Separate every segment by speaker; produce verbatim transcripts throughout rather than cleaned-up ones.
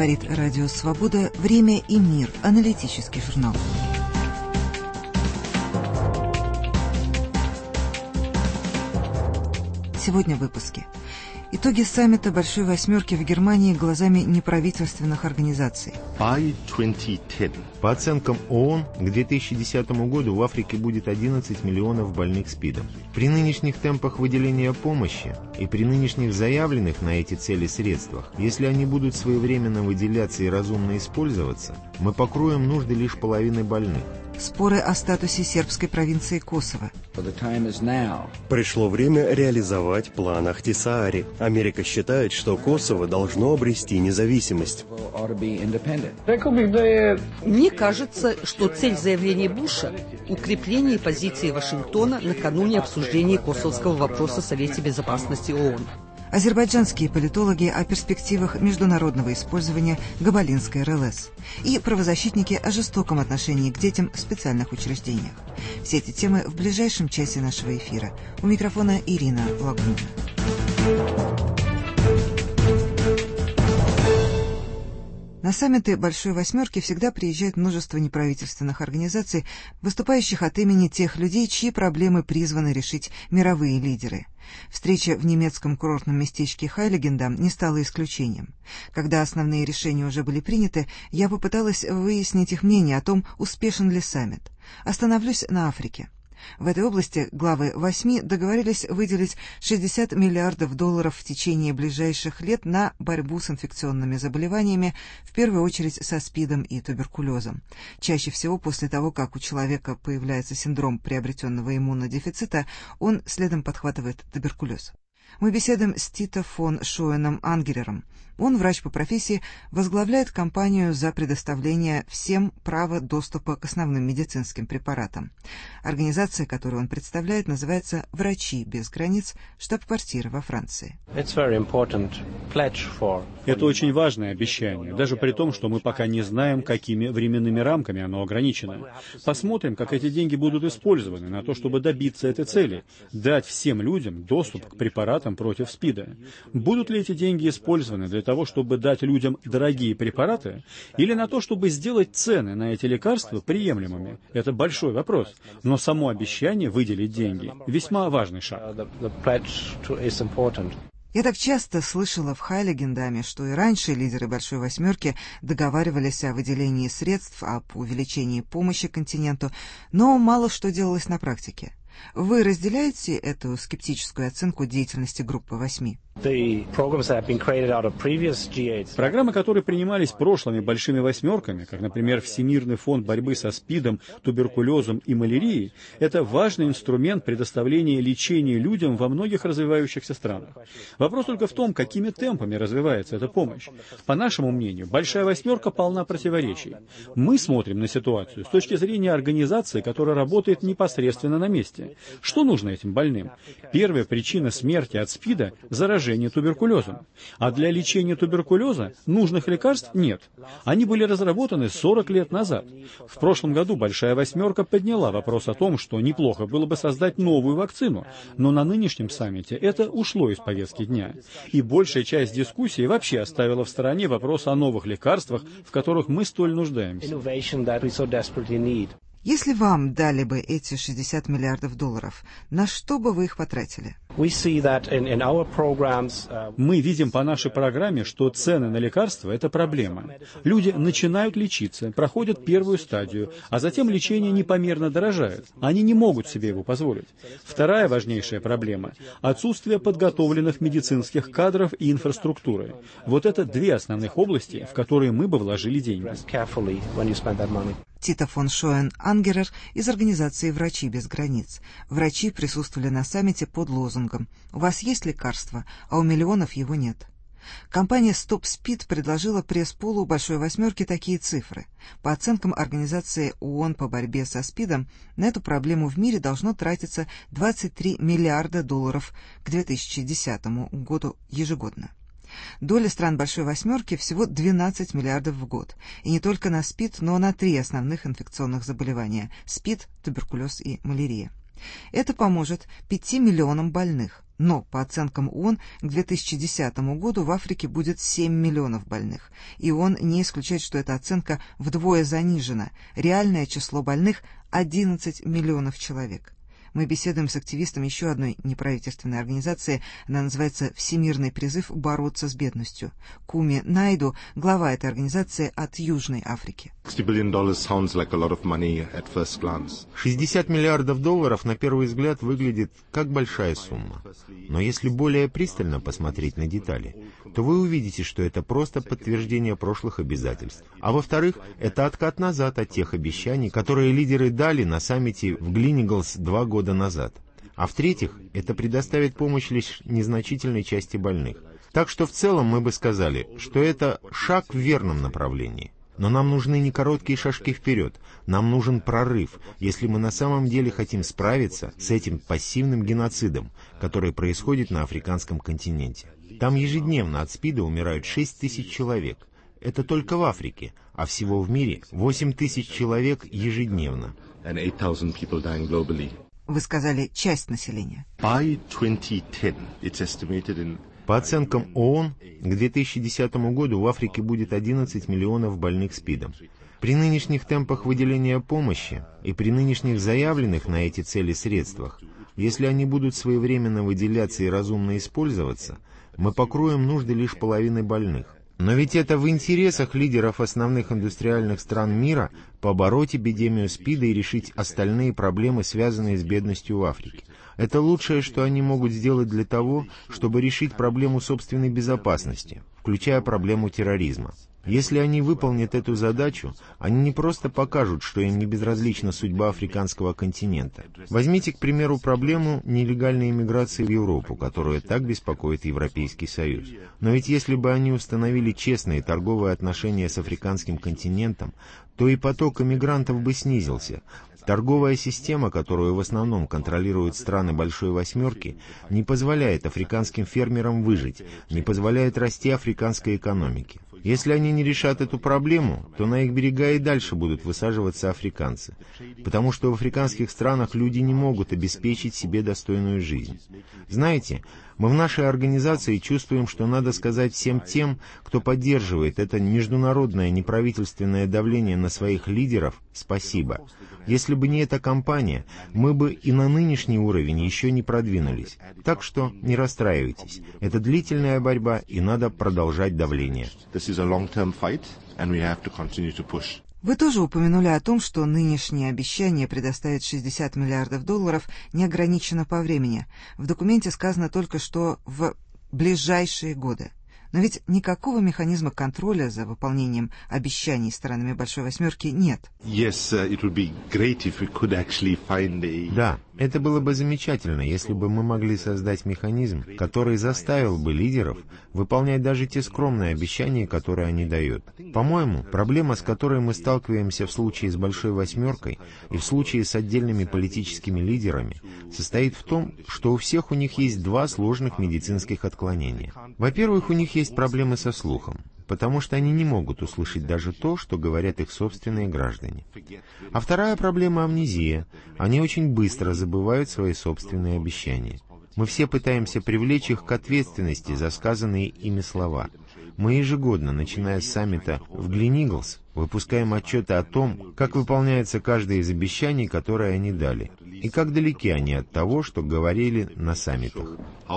Speaker 1: Говорит Радио Свобода. Время и мир. Аналитический журнал. Сегодня в выпуске. Итоги саммита Большой Восьмерки в Германии глазами неправительственных организаций.
Speaker 2: By двадцать десять. По оценкам ООН, к две тысячи десятому году в Африке будет одиннадцать миллионов больных СПИДом. При нынешних темпах выделения помощи и при нынешних заявленных на эти цели средствах, если они будут своевременно выделяться и разумно использоваться, мы покроем нужды лишь половины больных.
Speaker 1: Споры о статусе сербской провинции Косово.
Speaker 3: Пришло время реализовать план Ахтисаари. Америка считает, что Косово должно обрести независимость.
Speaker 4: Мне кажется, что цель заявления Буша – укрепление позиции Вашингтона накануне обсуждения косовского вопроса в Совете Безопасности ООН.
Speaker 1: Азербайджанские политологи о перспективах международного использования габалинской эр эл эс и правозащитники о жестоком отношении к детям в специальных учреждениях. Все эти темы в ближайшем часе нашего эфира. У микрофона Ирина Лагунина. На саммиты Большой Восьмерки всегда приезжает множество неправительственных организаций, выступающих от имени тех людей, чьи проблемы призваны решить мировые лидеры. Встреча в немецком курортном местечке Хайлигендам не стала исключением. Когда основные решения уже были приняты, я попыталась выяснить их мнение о том, успешен ли саммит. Остановлюсь на Африке. В этой области главы восьми договорились выделить шестьдесят миллиардов долларов в течение ближайших лет на борьбу с инфекционными заболеваниями, в первую очередь со СПИДом и туберкулезом. Чаще всего после того, как у человека появляется синдром приобретенного иммунодефицита, он следом подхватывает туберкулез. Мы беседуем с Тито фон Шоеном-Ангерером. Он, врач по профессии, возглавляет кампанию за предоставление всем права доступа к основным медицинским препаратам. Организация, которую он представляет, называется «Врачи без границ», штаб-квартира во Франции.
Speaker 5: Это очень важное обещание, даже при том, что мы пока не знаем, какими временными рамками оно ограничено. Посмотрим, как эти деньги будут использованы на то, чтобы добиться этой цели – дать всем людям доступ к препаратам против СПИДа. Будут ли эти деньги использованы для того, чтобы дать людям дорогие препараты, или на то, чтобы сделать цены на эти лекарства приемлемыми? Это большой вопрос, но само обещание выделить деньги – весьма важный шаг.
Speaker 1: Я так часто слышала в Хайлигендаме, что и раньше лидеры Большой Восьмерки договаривались о выделении средств, об увеличении помощи континенту, но мало что делалось на практике. Вы разделяете эту скептическую оценку деятельности группы восьми?
Speaker 5: Программы, которые принимались прошлыми большими восьмерками, как, например, Всемирный фонд борьбы со СПИДом, туберкулезом и малярией, это важный инструмент предоставления лечения людям во многих развивающихся странах. Вопрос только в том, какими темпами развивается эта помощь. По нашему мнению, Большая Восьмерка полна противоречий. Мы смотрим на ситуацию с точки зрения организации, которая работает непосредственно на месте. Что нужно этим больным? Первая причина смерти от СПИДа – заражение туберкулезом. А для лечения туберкулеза нужных лекарств нет. Они были разработаны сорок лет назад. В прошлом году Большая Восьмерка подняла вопрос о том, что неплохо было бы создать новую вакцину, но на нынешнем саммите это ушло из повестки дня. И большая часть дискуссии вообще оставила в стороне вопрос о новых лекарствах, в которых мы столь нуждаемся.
Speaker 1: Если вам дали бы эти шестьдесят миллиардов долларов, на что бы вы их потратили?
Speaker 5: Мы видим по нашей программе, что цены на лекарства – это проблема. Люди начинают лечиться, проходят первую стадию, а затем лечение непомерно дорожает. Они не могут себе его позволить. Вторая важнейшая проблема – отсутствие подготовленных медицинских кадров и инфраструктуры. Вот это две основных области, в которые мы бы вложили деньги.
Speaker 1: Тито фон Шоен-Ангерер из организации «Врачи без границ». Врачи присутствовали на саммите под лозунгом «У вас есть лекарство, а у миллионов его нет». Компания «Стоп СПИД» предложила пресс-полу Большой Восьмерки такие цифры. По оценкам Организации ООН по борьбе со СПИДом, на эту проблему в мире должно тратиться двадцать три миллиарда долларов к две тысячи десятому году ежегодно. Доля стран Большой Восьмерки всего двенадцать миллиардов в год. И не только на СПИД, но на три основных инфекционных заболевания – СПИД, туберкулез и малярия. Это поможет пяти миллионам больных. Но, по оценкам ООН, к две тысячи десятому году в Африке будет семь миллионов больных. И ООН не исключает, что эта оценка вдвое занижена. Реальное число больных – одиннадцать миллионов человек. Мы беседуем с активистом еще одной неправительственной организации. Она называется «Всемирный призыв бороться с бедностью». Куми Найду, глава этой организации от Южной Африки.
Speaker 2: шестьдесят миллиардов долларов на первый взгляд выглядит как большая сумма. Но если более пристально посмотреть на детали, то вы увидите, что это просто подтверждение прошлых обязательств. А во-вторых, это откат назад от тех обещаний, которые лидеры дали на саммите в Глиниглс два года назад. А в-третьих, это предоставит помощь лишь незначительной части больных. Так что в целом мы бы сказали, что это шаг в верном направлении. Но нам нужны не короткие шажки вперед, нам нужен прорыв, если мы на самом деле хотим справиться с этим пассивным геноцидом, который происходит на африканском континенте. Там ежедневно от СПИДа умирают шесть тысяч человек. Это только в Африке, а всего в мире восемь тысяч человек ежедневно.
Speaker 1: Вы сказали «часть населения».
Speaker 2: По оценкам ООН, к две тысячи десятому году в Африке будет одиннадцать миллионов больных СПИДом. При нынешних темпах выделения помощи и при нынешних заявленных на эти цели средствах, если они будут своевременно выделяться и разумно использоваться, мы покроем нужды лишь половины больных. Но ведь это в интересах лидеров основных индустриальных стран мира побороть эпидемию СПИДа и решить остальные проблемы, связанные с бедностью в Африке. Это лучшее, что они могут сделать для того, чтобы решить проблему собственной безопасности, включая проблему терроризма. Если они выполнят эту задачу, они не просто покажут, что им не безразлична судьба африканского континента. Возьмите, к примеру, проблему нелегальной иммиграции в Европу, которая так беспокоит Европейский Союз. Но ведь если бы они установили честные торговые отношения с африканским континентом, то и поток иммигрантов бы снизился. Торговая система, которую в основном контролируют страны Большой Восьмерки, не позволяет африканским фермерам выжить, не позволяет расти африканской экономике. Если они не решат эту проблему, то на их берега и дальше будут высаживаться африканцы, потому что в африканских странах люди не могут обеспечить себе достойную жизнь. Знаете, мы в нашей организации чувствуем, что надо сказать всем тем, кто поддерживает это международное неправительственное давление на своих лидеров, спасибо. Если бы не эта кампания, мы бы и на нынешний уровень еще не продвинулись. Так что не расстраивайтесь. Это длительная борьба, и надо продолжать давление.
Speaker 1: Вы тоже упомянули о том, что нынешнее обещание предоставить шестьдесят миллиардов долларов не ограничено по времени. В документе сказано только, что в ближайшие годы. Но ведь никакого механизма контроля за выполнением обещаний странами Большой Восьмерки нет.
Speaker 2: Да, это было бы замечательно, если бы мы могли создать механизм, который заставил бы лидеров выполнять даже те скромные обещания, которые они дают. По-моему, проблема, с которой мы сталкиваемся в случае с Большой Восьмеркой и в случае с отдельными политическими лидерами, состоит в том, что у всех у них есть два сложных медицинских отклонения. Во-первых, у них есть проблемы со слухом, потому что они не могут услышать даже то, что говорят их собственные граждане. А вторая проблема — амнезия. Они очень быстро забывают свои собственные обещания. Мы все пытаемся привлечь их к ответственности за сказанные ими слова. Мы ежегодно, начиная с саммита в Глиниглс, выпускаем отчеты о том, как выполняется каждое из обещаний, которые они дали, и как далеки они от того, что говорили на саммитах.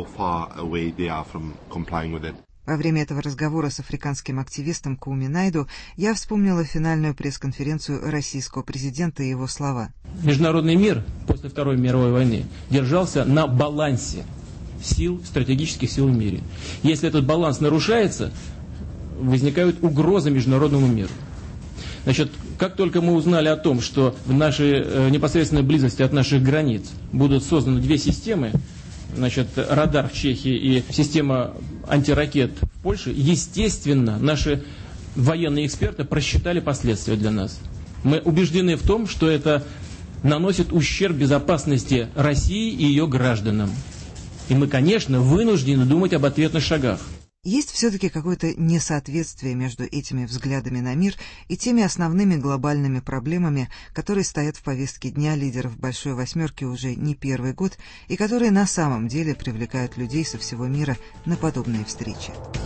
Speaker 1: Во время этого разговора с африканским активистом Куми Найду я вспомнила финальную пресс-конференцию российского президента и его слова.
Speaker 6: Международный мир после Второй мировой войны держался на балансе сил, стратегических сил в мире. Если этот баланс нарушается, возникают угрозы международному миру. Значит, как только мы узнали о том, что в нашей э, непосредственной близости от наших границ будут созданы две системы, значит, радар в Чехии и система антиракет в Польше, естественно, наши военные эксперты просчитали последствия для нас. Мы убеждены в том, что это наносит ущерб безопасности России и ее гражданам. И мы, конечно, вынуждены думать об ответных шагах.
Speaker 1: Есть все-таки какое-то несоответствие между этими взглядами на мир и теми основными глобальными проблемами, которые стоят в повестке дня лидеров «Большой восьмерки» уже не первый год и которые на самом деле привлекают людей со всего мира на подобные встречи.